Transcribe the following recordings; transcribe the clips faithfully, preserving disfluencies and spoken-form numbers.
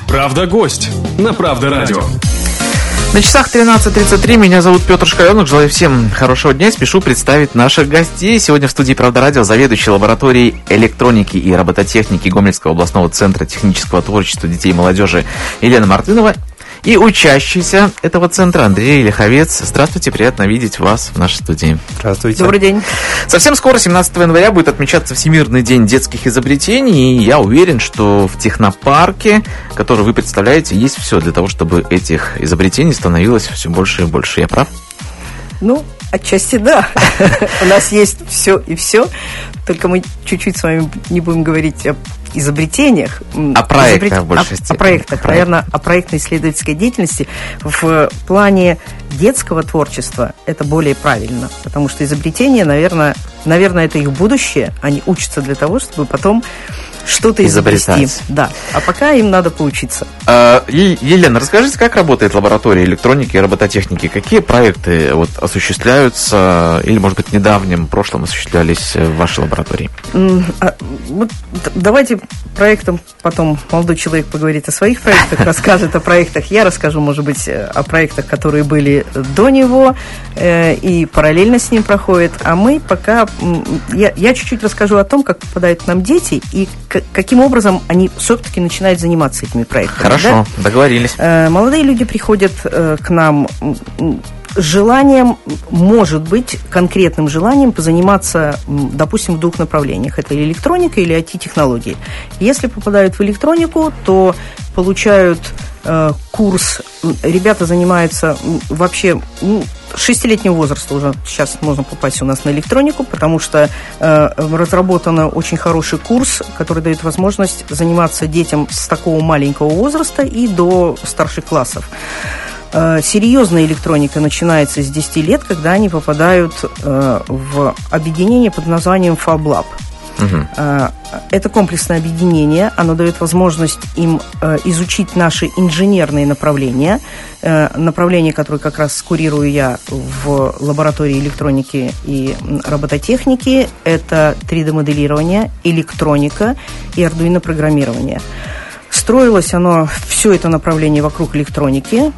«Правда гость» на Правда радио. На часах тринадцать тридцать три. Меня зовут Петр Шкаленок. Желаю всем хорошего дня. Спешу представить наших гостей. Сегодня в студии «Правда радио» заведующий лабораторией электроники и робототехники Гомельского областного центра технического творчества детей и молодежи Елена Мартынова и учащийся этого центра Андрей Ляховец. Здравствуйте, приятно видеть вас в нашей студии. Здравствуйте. Добрый день. Совсем скоро, семнадцатого января, будет отмечаться Всемирный день детских изобретений, и я уверен, что в технопарке, который вы представляете, есть все для того, чтобы этих изобретений становилось все больше и больше. Я прав? Ну, отчасти да. У нас есть все и все, только мы чуть-чуть с вами не будем говорить о изобретениях. О проектах в большей степени. О проектах, наверное, о проектно-исследовательской деятельности. В плане детского творчества это более правильно, потому что изобретения, наверное, наверное, это их будущее. Они учатся для того, чтобы потом что-то изобрести. Изобретать. Да. А пока им надо поучиться. А, Елена, расскажите, как работает лаборатория электроники и робототехники? Какие проекты вот осуществляются или, может быть, в недавнем прошлом осуществлялись в вашей лаборатории? А, вот, давайте проектом потом молодой человек поговорит о своих проектах, расскажет о проектах. Я расскажу, может быть, о проектах, которые были до него э, и параллельно с ним проходят. А мы пока... Я, я чуть-чуть расскажу о том, как попадают к нам дети и к, каким образом они все-таки начинают заниматься этими проектами. Хорошо, да? Договорились. Э, молодые люди приходят э, к нам с желанием, может быть, конкретным желанием позаниматься, допустим, в двух направлениях. Это или электроника, или ай ти-технологии. Если попадают в электронику, то получают э, курс. Ребята занимаются вообще... Ну, с шестилетнего возраста уже сейчас можно попасть у нас на электронику, потому что э, разработан очень хороший курс, который дает возможность заниматься детям с такого маленького возраста и до старших классов. Э, серьезная электроника начинается с десяти лет, когда они попадают э, в объединение под названием FabLab. Uh-huh. Это комплексное объединение, оно дает возможность им изучить наши инженерные направления, направления, которые как раз курирую я в лаборатории электроники и робототехники. Это три дэ-моделирование, электроника и ардуино-программирование. Строилось оно, все это направление вокруг электроники,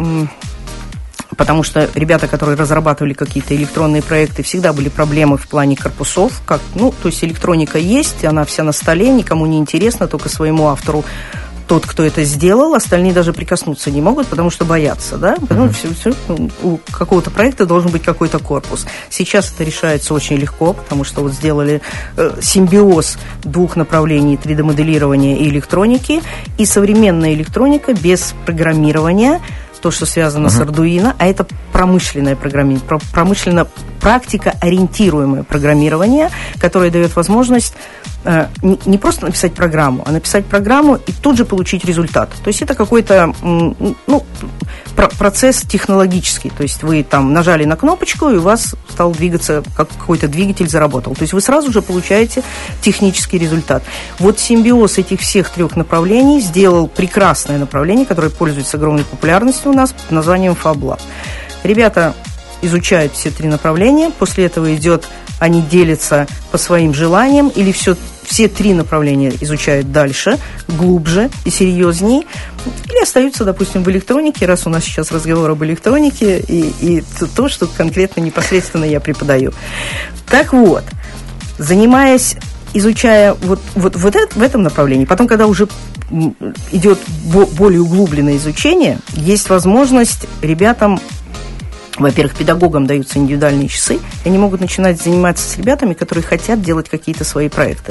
потому что ребята, которые разрабатывали какие-то электронные проекты, всегда были проблемы в плане корпусов. Как, ну, то есть электроника есть, она вся на столе, никому не интересна, только своему автору тот, кто это сделал, остальные даже прикоснуться не могут, потому что боятся, да? Потому что все, все, у какого-то проекта должен быть какой-то корпус. Сейчас это решается очень легко, потому что вот сделали э, симбиоз двух направлений три дэ-моделирования и электроники, и современная электроника без программирования, то, что связано uh-huh. с Arduino, а это промышленное программирование, промышленно практика-ориентируемое программирование, которое дает возможность э, не, не просто написать программу, а написать программу и тут же получить результат. То есть это какой-то м, ну, про- процесс технологический. То есть вы там нажали на кнопочку, и у вас стал двигаться, как какой-то двигатель заработал. То есть вы сразу же получаете технический результат. Вот симбиоз этих всех трех направлений сделал прекрасное направление, которое пользуется огромной популярностью у нас под названием FabLab. Ребята изучают все три направления, после этого идет, они делятся по своим желаниям, или все, все три направления изучают дальше, глубже и серьезнее, или остаются, допустим, в электронике, раз у нас сейчас разговор об электронике, и, и то, что конкретно непосредственно я преподаю. Так вот, занимаясь, изучая вот, вот, вот это, в этом направлении, потом, когда уже идет более углубленное изучение, есть возможность ребятам, во-первых, педагогам даются индивидуальные часы, и они могут начинать заниматься с ребятами, которые хотят делать какие-то свои проекты.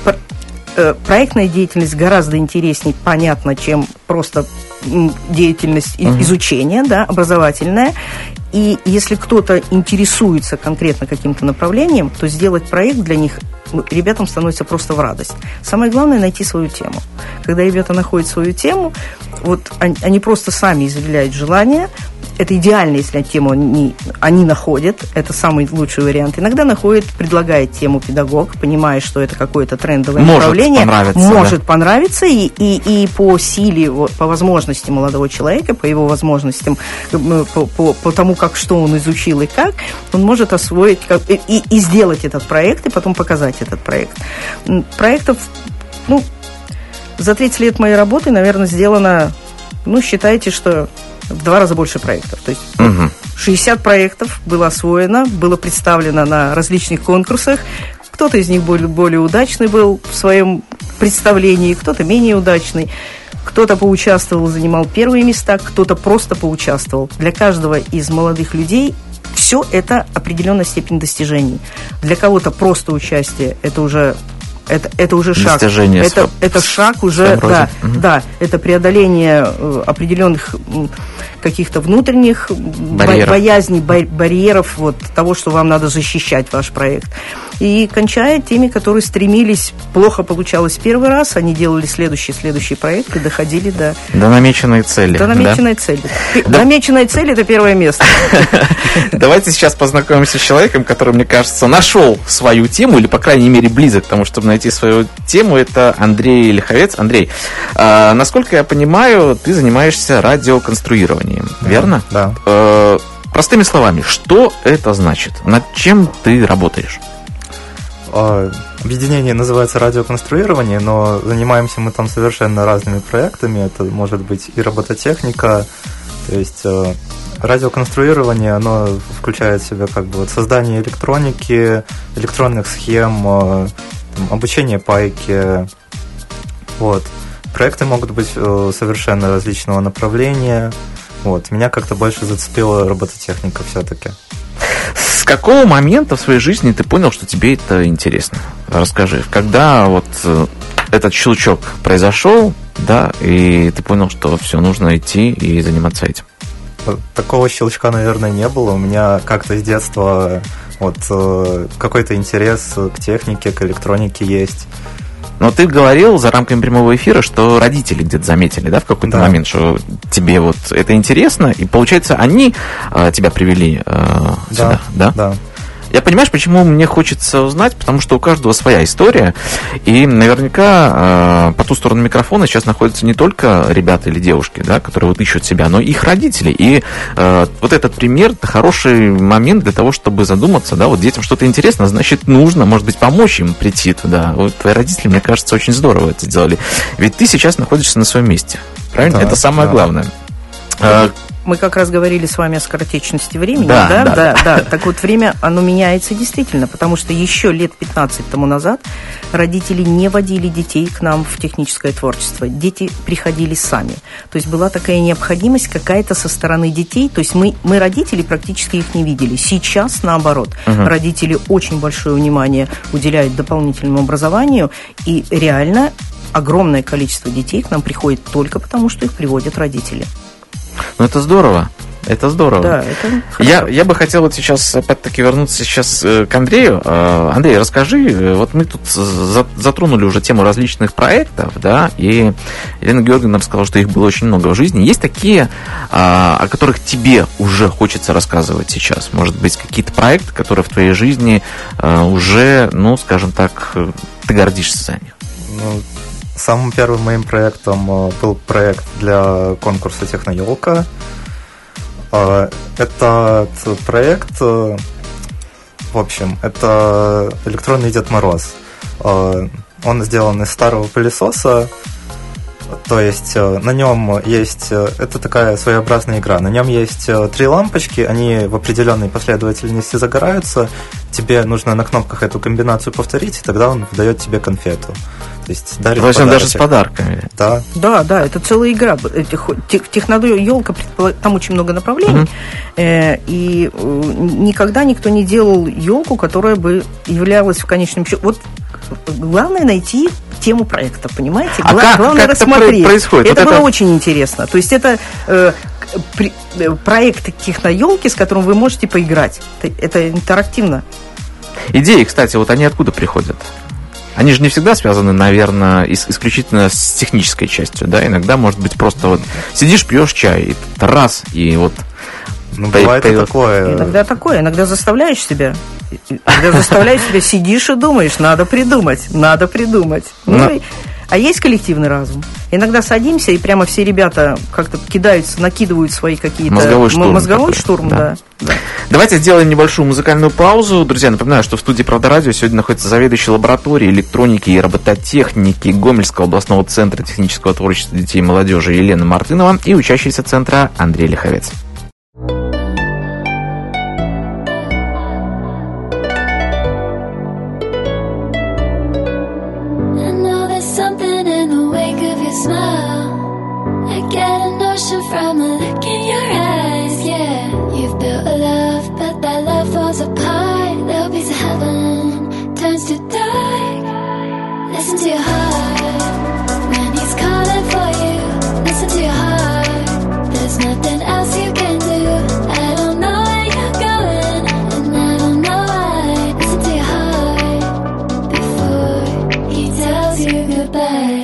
Проектная деятельность гораздо интереснее, понятно, чем просто деятельность uh-huh. изучения, да, образовательная. И если кто-то интересуется конкретно каким-то направлением, то сделать проект для них ребятам становится просто в радость. Самое главное – найти свою тему. Когда ребята находят свою тему, вот они, они просто сами изъявляют желание. Это идеально, если тему они, они находят. Это самый лучший вариант. Иногда находит, предлагает тему педагог, понимая, что это какое-то трендовое может направление. Понравиться, может да. понравиться. И, и, и по силе, по возможности молодого человека, по его возможностям, по, по, по тому, как, что он изучил и как, он может освоить как, и, и сделать этот проект, и потом показать этот проект. Проектов, ну, за тридцать лет моей работы, наверное, сделано, ну, считайте, что в два раза больше проектов. То есть угу. шестьдесят проектов было освоено, было представлено на различных конкурсах. Кто-то из них более, более удачный был в своем представлении, кто-то менее удачный. Кто-то поучаствовал, занимал первые места, кто-то просто поучаствовал. Для каждого из молодых людей все это определенная степень достижений. Для кого-то просто участие – это уже, это, это уже шаг. Достижение. Это, это шаг уже, да, угу. да, это преодоление определенных каких-то внутренних барьеров. боязней, барьеров вот, того, что вам надо защищать ваш проект. И кончая теми, которые стремились, плохо получалось первый раз, они делали следующий, следующий проект и доходили до... До намеченной цели. До намеченной да? цели. Да. Намеченная цель – это первое место. Давайте сейчас познакомимся с человеком, который, мне кажется, нашел свою тему, или, по крайней мере, близок к тому, чтобы найти свою тему. Это Андрей Ольховец. Андрей, насколько я понимаю, ты занимаешься радиоконструированием, верно? Да. Простыми словами, что это значит? Над чем ты работаешь? Объединение называется радиоконструирование, но занимаемся мы там совершенно разными проектами. Это может быть и робототехника, то есть радиоконструирование, оно включает в себя как бы вот создание электроники, электронных схем, обучение пайке. Вот. Проекты могут быть совершенно различного направления. Вот. Меня как-то больше зацепила робототехника все-таки. С какого момента в своей жизни ты понял, что тебе это интересно? Расскажи, когда вот этот щелчок произошел, да, и ты понял, что все, нужно идти и заниматься этим? Такого щелчка, наверное, не было. У меня как-то с детства вот какой-то интерес к технике, к электронике есть. Но ты говорил за рамками прямого эфира, что родители где-то заметили, да, в какой-то да. момент, что тебе вот это интересно, и получается, они э, тебя привели э, да, сюда, да? Да. Я понимаешь, почему мне хочется узнать, потому что у каждого своя история, и наверняка э, по ту сторону микрофона сейчас находятся не только ребята или девушки, да, которые вот ищут себя, но и их родители. И э, вот этот пример – это хороший момент для того, чтобы задуматься, да, вот детям что-то интересно, значит, нужно, может быть, помочь им прийти туда. Вот твои родители, мне кажется, очень здорово это сделали. Ведь ты сейчас находишься на своем месте, правильно? Да, это самое да. главное. Мы как раз говорили с вами о скоротечности времени, да, да, да, да, да, да. Так вот, время, оно меняется действительно, потому что еще лет пятнадцать тому назад родители не водили детей к нам в техническое творчество. Дети приходили сами. То есть была такая необходимость какая-то со стороны детей. То есть мы, мы родители, практически их не видели. Сейчас, наоборот, угу. родители очень большое внимание уделяют дополнительному образованию, и реально огромное количество детей к нам приходит только потому, что их приводят родители. Ну, это здорово. Это здорово. Да, это я, я бы хотел вот сейчас, опять-таки, вернуться сейчас к Андрею. Андрей, расскажи, вот мы тут затронули уже тему различных проектов, да, и Елена Георгиевна сказала, что их было очень много в жизни. Есть такие, о которых тебе уже хочется рассказывать сейчас? Может быть, какие-то проекты, которые в твоей жизни уже, ну, скажем так, ты гордишься за них? Ну, самым первым моим проектом был проект для конкурса «Техноёлка». Этот проект, в общем, это электронный Дед Мороз. Он сделан из старого пылесоса, то есть на нем есть, это такая своеобразная игра, на нем есть три лампочки, они в определенной последовательности загораются, тебе нужно на кнопках эту комбинацию повторить, и тогда он выдает тебе конфету. То есть дарит подарочек. Даже с подарками. Да. Да, да, это целая игра. Техноёлка, там очень много направлений, угу. и никогда никто не делал елку, которая бы являлась в конечном счете. Вот главное найти тему проекта, понимаете? А Гла- как, главное как рассмотреть. Это происходит? Это вот было это... очень интересно. То есть это э, при, э, проект техноёлки, с которым вы можете поиграть. Это, это интерактивно. Идеи, кстати, вот они откуда приходят? Они же не всегда связаны, наверное, исключительно с технической частью, да? Иногда, может быть, просто вот сидишь, пьешь чай, и раз, и вот... Ну, бывает и такое. Иногда такое, иногда заставляешь себя. Иногда заставляешь себя, сидишь и думаешь, надо придумать, надо придумать. Ну, Но... и А есть коллективный разум. Иногда садимся, и прямо все ребята как-то кидаются, накидывают свои какие-то... Мозговой штурм. Мозговой такой. штурм, да. да. Давайте сделаем небольшую музыкальную паузу. Друзья, напоминаю, что в студии «Правда радио» сегодня находится заведующий лабораторией электроники и робототехники Гомельского областного центра технического творчества детей и молодежи Елена Мартынова и учащийся центра Андрей Ляховец. From the look in your eyes, yeah. You've built a love, but that love falls apart. Little piece of heaven turns to dark. Listen to your heart when he's calling for you. Listen to your heart. There's nothing else you can do. I don't know where you're going, and I don't know why. Listen to your heart before he tells you goodbye.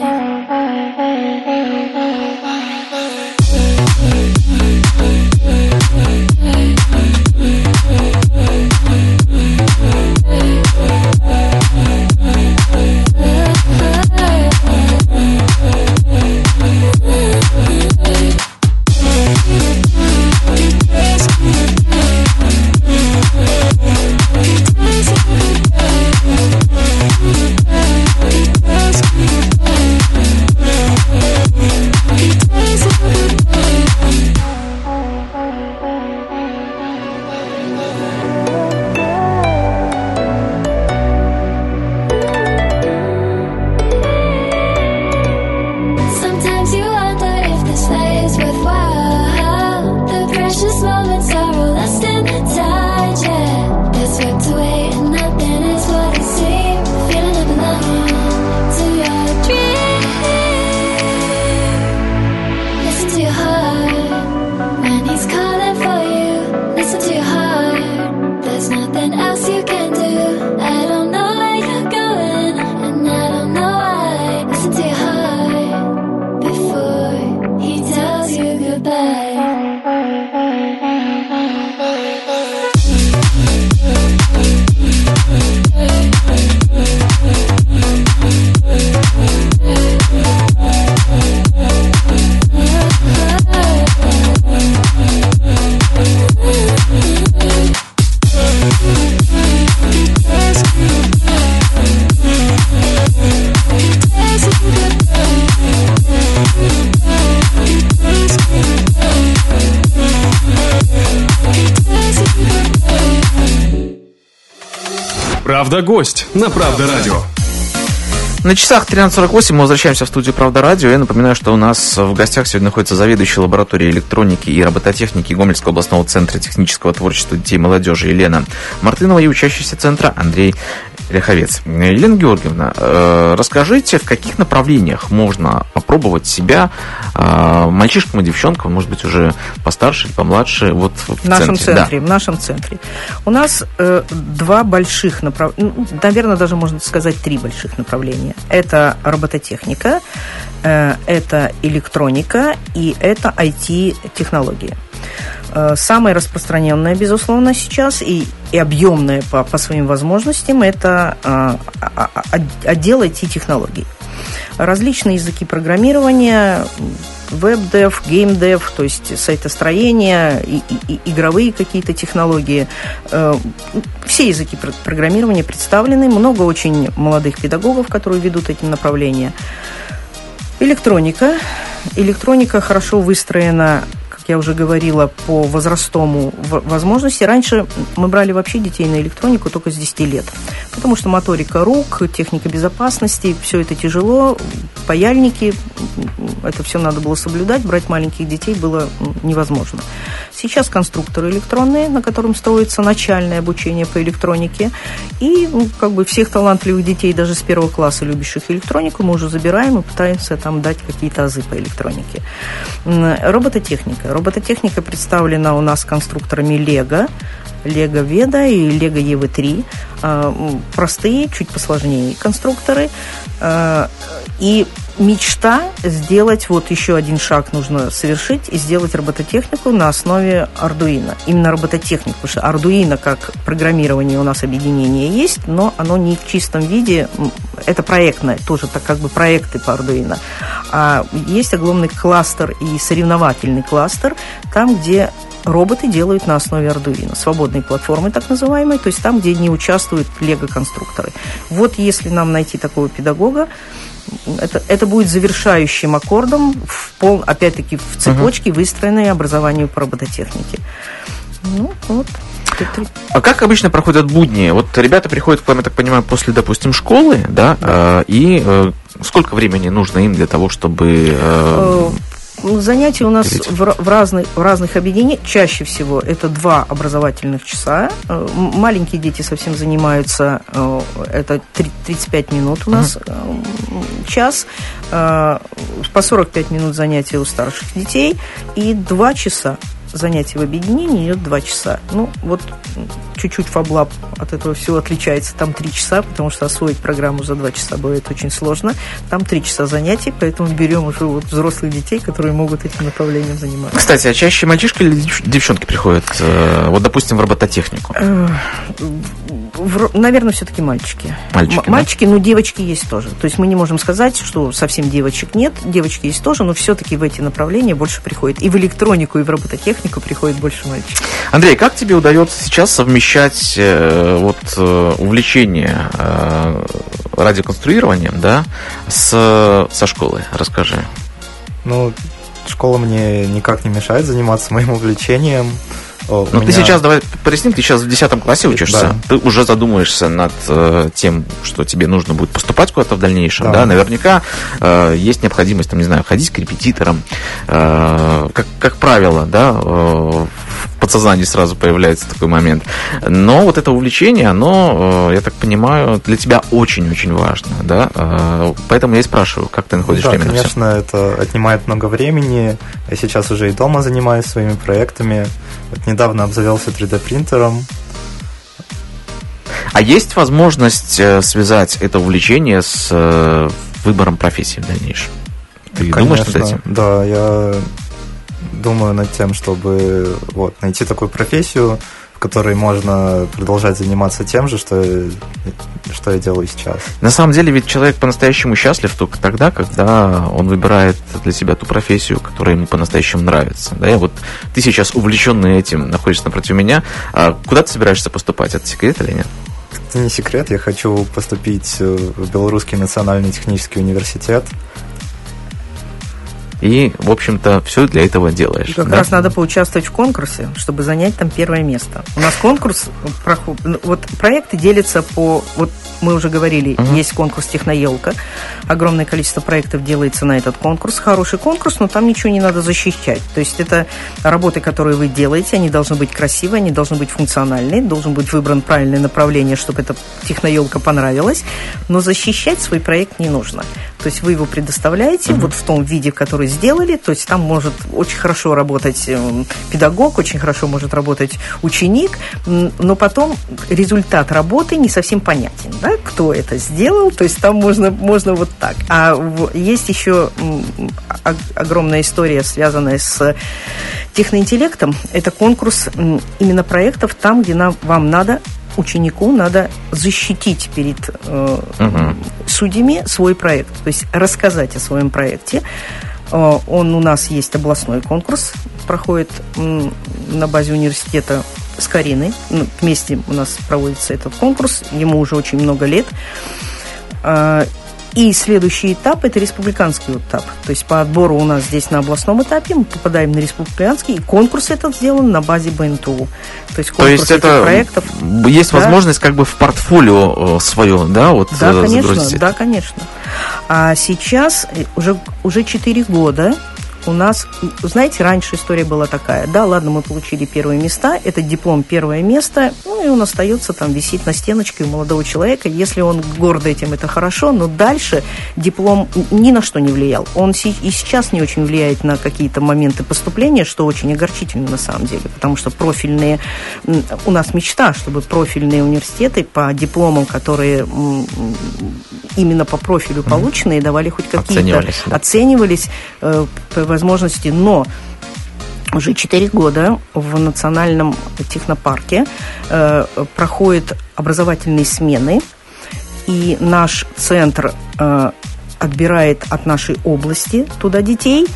«Правда гость» на «Правда радио». На часах тринадцать сорок восемь мы возвращаемся в студию «Правда радио». Я напоминаю, что у нас в гостях сегодня находится заведующий лабораторией электроники и робототехники Гомельского областного центра технического творчества детей и молодежи Елена Мартынова и учащийся центра Андрей Ляховец. Елена Георгиевна, э, расскажите, в каких направлениях можно попробовать себя э, мальчишкам и девчонкам, может быть, уже постарше или помладше, вот в, в нашем центре? центре, Да. В нашем центре. У нас э, два больших направления, ну, наверное, даже можно сказать три больших направления. Это робототехника, э, это электроника и это ай ти-технологии. Самое распространенное, безусловно, сейчас и, и объемное по, по своим возможностям – это а, а, а, отдел ай ти-технологий. Различные языки программирования, веб-дев, гейм-дев, то есть сайтостроение, и, и, и игровые какие-то технологии. Все языки программирования представлены, много очень молодых педагогов, которые ведут эти направления. Электроника. Электроника хорошо выстроена, я уже говорила, по возрастному возможности. Раньше мы брали вообще детей на электронику только с десяти лет, потому что моторика рук, техника безопасности, все это тяжело, паяльники, это все надо было соблюдать, брать маленьких детей было невозможно. Сейчас конструкторы электронные, на котором строится начальное обучение по электронике, и ну, как бы всех талантливых детей, даже с первого класса, любящих электронику, мы уже забираем и пытаемся там дать какие-то азы по электронике. Робототехника. Робототехника представлена у нас конструкторами Lego, Lego Veda и Lego и ви три. Простые, чуть посложнее конструкторы. И мечта сделать, вот еще один шаг нужно совершить и сделать робототехнику на основе Arduino. Именно робототехнику, потому что Arduino как программирование у нас объединение есть, но оно не в чистом виде, это проектное, тоже так как бы проекты по Arduino. А есть огромный кластер и соревновательный кластер, там, где роботы делают на основе Arduino, свободной платформы так называемой, то есть там, где не участвуют лего-конструкторы. Вот если нам найти такого педагога, Это, это будет завершающим аккордом, в пол, опять-таки, в цепочке, uh-huh. выстроенной образованию по робототехнике. Ну, вот. А как обычно проходят будни? Вот ребята приходят к вам, я так понимаю, после, допустим, школы, да, да. Э, и э, сколько времени нужно им для того, чтобы... Э, Занятия у нас в, в, разных, в разных объединениях. Чаще всего это два образовательных часа. Маленькие дети совсем занимаются, это тридцать пять минут у нас uh-huh. час. По сорок пять минут занятия у старших детей. И два часа занятий в объединении идет два часа. Ну, вот чуть-чуть FabLab от этого всего отличается. Там три часа, потому что освоить программу за два часа бывает очень сложно. Там три часа занятий, поэтому берем уже вот взрослых детей, которые могут этим направлением заниматься. Кстати, а чаще мальчишки или девчонки приходят, вот, допустим, в робототехнику? В, наверное, все-таки мальчики. Мальчики, М- мальчики, да? но девочки есть тоже. То есть мы не можем сказать, что совсем девочек нет. Девочки есть тоже, но все-таки в эти направления больше приходит. И в электронику, и в робототехнику приходит больше мальчиков. Андрей, как тебе удается сейчас совмещать э, вот, э, увлечение э, радиоконструированием, да, с, со школой? Расскажи. Ну, школа мне никак не мешает заниматься моим увлечением. О, Но меня... ты сейчас, давай проясним, ты сейчас в десятом классе учишься, да. Ты уже задумаешься над э, тем, что тебе нужно будет поступать куда-то в дальнейшем, да, да? Наверняка э, есть необходимость, там, не знаю, ходить к репетиторам, э, как, как правило, да, э, в подсознании сразу появляется такой момент. Но вот это увлечение, оно, э, я так понимаю, для тебя очень-очень важно, да, э, поэтому я и спрашиваю, как ты находишь да, время на все? конечно, это отнимает много времени, я сейчас уже и дома занимаюсь своими проектами. Вот недавно обзавелся три дэ принтером. А есть возможность связать это увлечение с выбором профессии в дальнейшем? Ты Конечно, думаешь над этим? Да, я думаю над тем, чтобы вот, найти такую профессию, в которой можно продолжать заниматься тем же, что, что я делаю сейчас. На самом деле ведь человек по-настоящему счастлив только тогда, когда он выбирает для себя ту профессию, которая ему по-настоящему нравится. Да, и вот ты сейчас увлеченный этим находишься напротив меня. А куда ты собираешься поступать? Это секрет или нет? Это не секрет. Я хочу поступить в Белорусский национальный технический университет. И, в общем-то, все для этого делаешь. Как да? раз надо поучаствовать в конкурсе, чтобы занять там первое место. У нас конкурс, вот проекты делятся по... Вот мы уже говорили, uh-huh. есть конкурс «Техноелка». Огромное количество проектов делается на этот конкурс. Хороший конкурс, но там ничего не надо защищать. То есть это работы, которые вы делаете, они должны быть красивые, они должны быть функциональные, должен быть выбран правильное направление, чтобы эта техноелка понравилась. Но защищать свой проект не нужно. То есть вы его предоставляете uh-huh. вот в том виде, в который сделали. То есть там может очень хорошо работать педагог, очень хорошо может работать ученик, но потом результат работы не совсем понятен, да, кто это сделал. То есть там можно, можно вот так. А есть еще огромная история, связанная с техноинтеллектом. Это конкурс именно проектов там, где нам, вам надо ученику надо защитить перед э, uh-huh. судьями свой проект, то есть рассказать о своем проекте. Э, он у нас есть областной конкурс, проходит э, на базе университета с Кариной. Ну, вместе у нас проводится этот конкурс, ему уже очень много лет. Э, И следующий этап – это республиканский этап. То есть по отбору у нас здесь на областном этапе мы попадаем на республиканский, и конкурс этот сделан на базе бэ эн тэ у. То есть конкурс То есть это проектов. Есть да. возможность как бы в портфолио свое, да, вот да, конечно, загрузить? Да, конечно. А сейчас уже, уже четыре года у нас, знаете, раньше история была такая. Да, ладно, мы получили первые места, этот диплом первое место, ну и он остается там, висит на стеночке у молодого человека. Если он горд этим, это хорошо, но дальше диплом ни на что не влиял. Он и сейчас не очень влияет на какие-то моменты поступления, что очень огорчительно на самом деле, потому что профильные, у нас мечта, чтобы профильные университеты по дипломам, которые именно по профилю полученные, давали хоть какие-то, оценивались, да. оценивались э, по возможности, но уже четыре года в Национальном технопарке э, проходят образовательные смены, и наш центр э, отбирает от нашей области туда детей.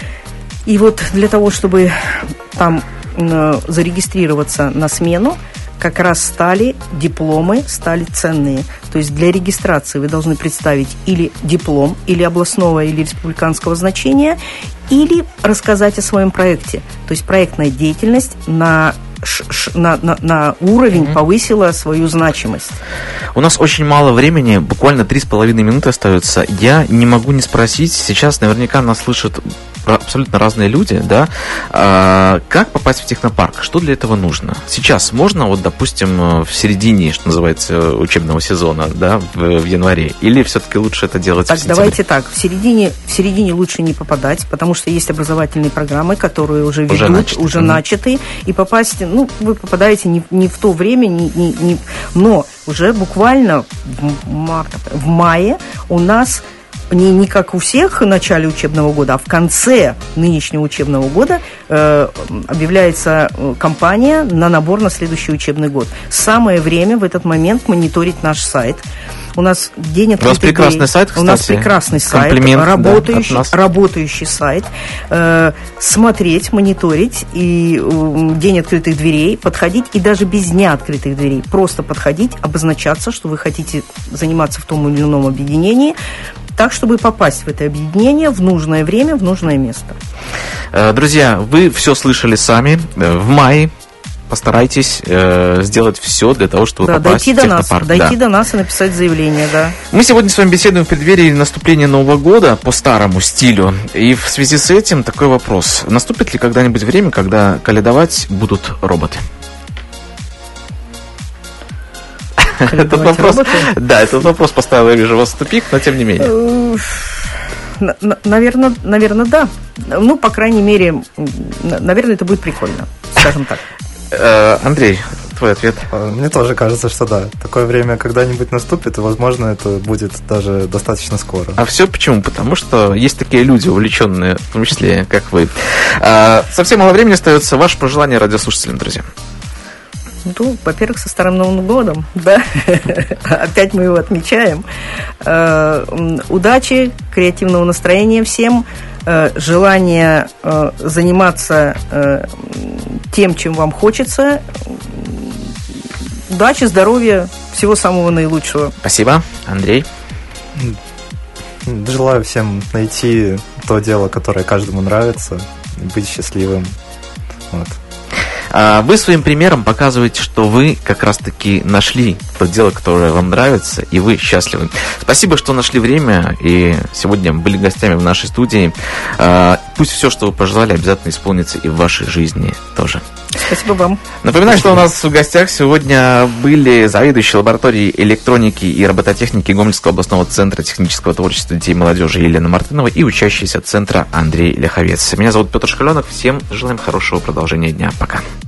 И вот для того, чтобы там э, зарегистрироваться на смену, как раз стали дипломы, стали ценные. То есть для регистрации вы должны представить или диплом, или областного, или республиканского значения, или рассказать о своем проекте. То есть проектная деятельность на, на, на, на уровень mm-hmm. повысила свою значимость. У нас очень мало времени, буквально три с половиной минуты остается. Я не могу не спросить, сейчас наверняка нас слышат абсолютно разные люди, да, а, как попасть в технопарк, что для этого нужно? Сейчас можно, вот, допустим, в середине, что называется, учебного сезона, да, в, в январе, или все-таки лучше это делать так, в сентябре? Давайте так, в середине, в середине лучше не попадать, потому что есть образовательные программы, которые уже ведут, уже начаты, уже mm-hmm. начаты, и попасть, ну, вы попадаете не, не в то время, не, не, не, но уже буквально в, марте, в мае у нас Не, не как у всех в начале учебного года, а в конце нынешнего учебного года э, объявляется кампания на набор на следующий учебный год. Самое время в этот момент мониторить наш сайт. У нас день открытых У нас прекрасный дверей. сайт, кстати. У нас прекрасный сайт, работающий, да, работающий сайт. Э, смотреть, мониторить, и э, день открытых дверей, подходить, и даже без дня открытых дверей, просто подходить, обозначаться, что вы хотите заниматься в том или ином объединении, так, чтобы попасть в это объединение в нужное время, в нужное место. Друзья, вы все слышали сами. В мае постарайтесь э, сделать все для того, чтобы да, попасть дойти в до нас, технопарк. дойти да. до нас и написать заявление, да. Мы сегодня с вами беседуем в преддверии наступления Нового года по старому стилю. И в связи с этим такой вопрос. Наступит ли когда-нибудь время, когда калядовать будут роботы? Этот вопрос, да, этот вопрос поставил, я вижу, вас в тупик, но тем не менее. Наверное, наверное, да. Ну, по крайней мере, наверное, это будет прикольно, скажем так. Андрей, твой ответ? Мне тоже кажется, что да. Такое время когда-нибудь наступит, и, возможно, это будет даже достаточно скоро. А все почему? Потому что есть такие люди, увлеченные, в том числе, как вы. Совсем мало времени остается. Ваше пожелание радиослушателям, друзья. Ну, во-первых, со Старым Новым годом, да, опять мы его отмечаем. Э, удачи, креативного настроения всем, э, желания э, заниматься э, тем, чем вам хочется. Удачи, здоровья, всего самого наилучшего. Спасибо, Андрей. Желаю всем найти то дело, которое каждому нравится, быть счастливым. Вот. Вы своим примером показываете, что вы как раз-таки нашли то дело, которое вам нравится, и вы счастливы. Спасибо, что нашли время и сегодня были гостями в нашей студии. Пусть все, что вы пожелали, обязательно исполнится и в вашей жизни тоже. Спасибо вам. Напоминаю, что у нас в гостях сегодня были заведующий лабораторией электроники и робототехники Гомельского областного центра технического творчества детей и молодежи Елена Мартынова и учащийся центра Андрей Ляховец. Меня зовут Петр Шкаленок. Всем желаем хорошего продолжения дня. Пока.